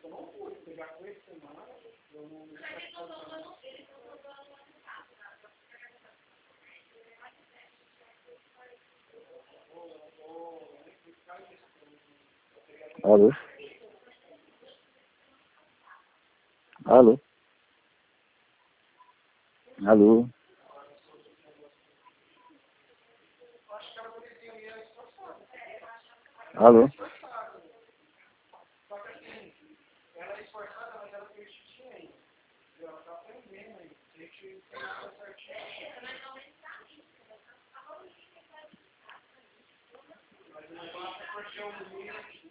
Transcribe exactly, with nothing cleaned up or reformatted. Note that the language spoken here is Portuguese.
Eu não fui, porque já foi essa semana, eu não... Alô? Alô? Alô? Alô? Só que assim, ela é esforçada, mas ela fez xixi ainda. Ela tá aprendendo ainda. A gente tem que fazer certinho. Mas não basta porque o menino